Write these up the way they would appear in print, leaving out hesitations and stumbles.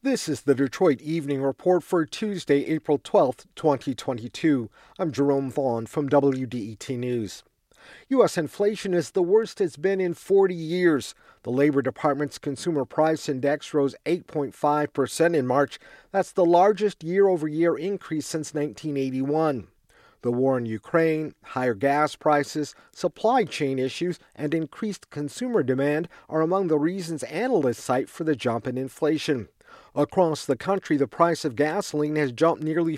This is the Detroit Evening Report for Tuesday, April 12th, 2022. I'm Jerome Vaughn from WDET News. U.S. inflation is the worst it's been in 40 years. The Labor Department's Consumer Price Index rose 8.5% in March. That's the largest year-over-year increase since 1981. The war in Ukraine, higher gas prices, supply chain issues, and increased consumer demand are among the reasons analysts cite for the jump in inflation. Across the country, the price of gasoline has jumped nearly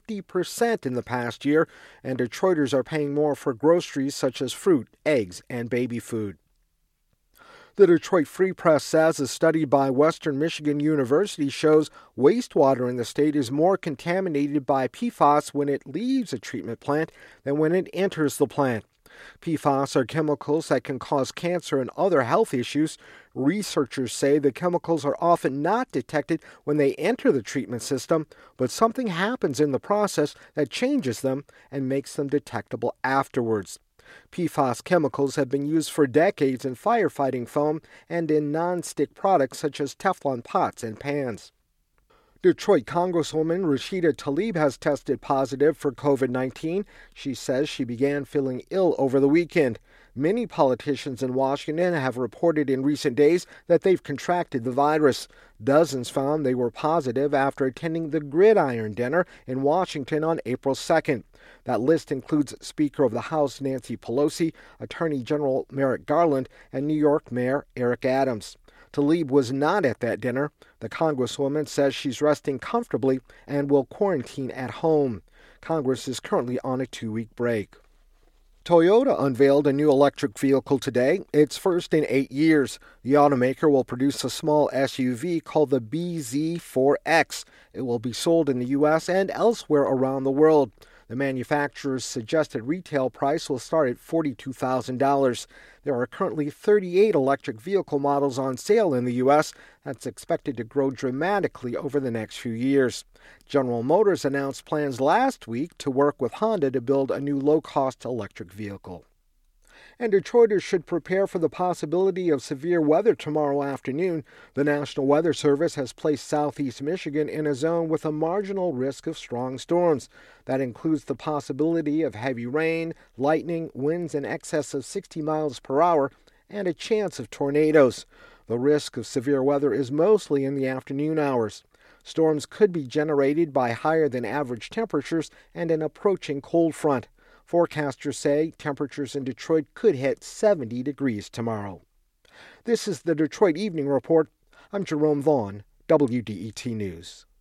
50% in the past year, and Detroiters are paying more for groceries such as fruit, eggs, and baby food. The Detroit Free Press says a study by Western Michigan University shows wastewater in the state is more contaminated by PFAS when it leaves a treatment plant than when it enters the plant. PFAS are chemicals that can cause cancer and other health issues. Researchers say the chemicals are often not detected when they enter the treatment system, but something happens in the process that changes them and makes them detectable afterwards. PFAS chemicals have been used for decades in firefighting foam and in non-stick products such as Teflon pots and pans. Detroit Congresswoman Rashida Tlaib has tested positive for COVID-19. She says she began feeling ill over the weekend. Many politicians in Washington have reported in recent days that they've contracted the virus. Dozens found they were positive after attending the Gridiron Dinner in Washington on April 2nd. That list includes Speaker of the House Nancy Pelosi, Attorney General Merrick Garland, and New York Mayor Eric Adams. Tlaib was not at that dinner. The Congresswoman says she's resting comfortably and will quarantine at home. Congress is currently on a 2-week break. Toyota unveiled a new electric vehicle today, its first in 8 years. The automaker will produce a small SUV called the BZ4X. It will be sold in the U.S. and elsewhere around the world. The manufacturer's suggested retail price will start at $42,000. There are currently 38 electric vehicle models on sale in the U.S. That's expected to grow dramatically over the next few years. General Motors announced plans last week to work with Honda to build a new low-cost electric vehicle. And Detroiters should prepare for the possibility of severe weather tomorrow afternoon. The National Weather Service has placed southeast Michigan in a zone with a marginal risk of strong storms. That includes the possibility of heavy rain, lightning, winds in excess of 60 miles per hour, and a chance of tornadoes. The risk of severe weather is mostly in the afternoon hours. Storms could be generated by higher than average temperatures and an approaching cold front. Forecasters say temperatures in Detroit could hit 70 degrees tomorrow. This is the Detroit Evening Report. I'm Jerome Vaughn, WDET News.